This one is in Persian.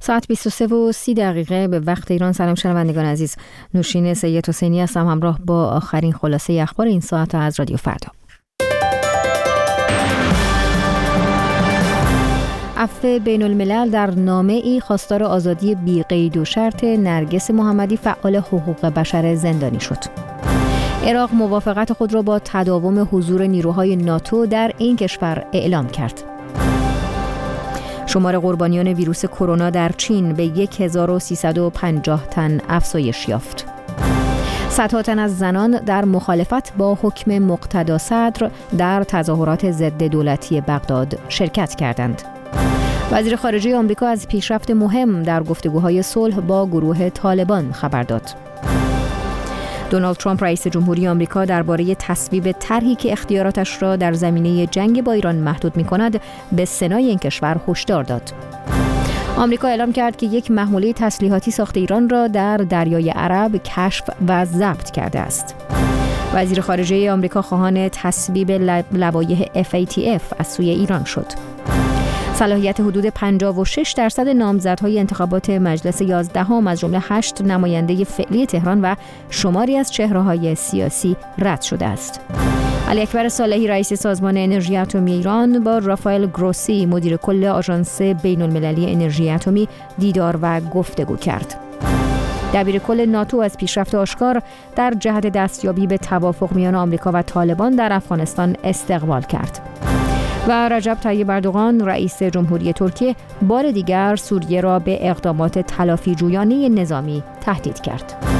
ساعت 23:30 به وقت ایران. سلام شنوندگان عزیز، نوشین سید حسینی هستم همراه با آخرین خلاصه اخبار این ساعت از رادیو فردا. عفو بین الملل در نامه‌ای خواستار آزادی بی قید و شرط نرگس محمدی فعال حقوق بشر زندانی شد. عراق موافقت خود را با تداوم حضور نیروهای ناتو در این کشور اعلام کرد. شمار قربانیان ویروس کرونا در چین به 1350 تن افزایش یافت. صدها تن از زنان در مخالفت با حکم مقتدا صدر در تظاهرات ضد دولتی بغداد شرکت کردند. وزیر خارجه آمریکا از پیشرفت مهم در گفتگوهای صلح با گروه طالبان خبر داد. دونالد ترامپ رئیس جمهوری آمریکا درباره تصویب طرحی که اختیاراتش را در زمینه جنگ با ایران محدود می‌کند به سنای این کشور هشدار داد. آمریکا اعلام کرد که یک محموله تسلیحاتی ساخت ایران را در دریای عرب کشف و ضبط کرده است. وزیر خارجه آمریکا خواهان تصویب لوایح FATF از سوی ایران شد. صلاحیت حدود 56% نامزدهای انتخابات مجلس 11 از جمله 8 نماینده فعلی تهران و شماری از چهره‌های سیاسی رد شده است. علی اکبر صالحی رئیس سازمان انرژی اتمی ایران با رافائل گروسی مدیر کل آژانس بین المللی انرژی اتمی دیدار و گفتگو کرد. دبیر کل ناتو از پیشرفت آشکار در جهت دستیابی به توافق میان آمریکا و طالبان در افغانستان استقبال کرد. و رجب طیب اردوغان رئیس جمهوری ترکیه بار دیگر سوریه را به اقدامات تلافی جویانه نظامی تهدید کرد.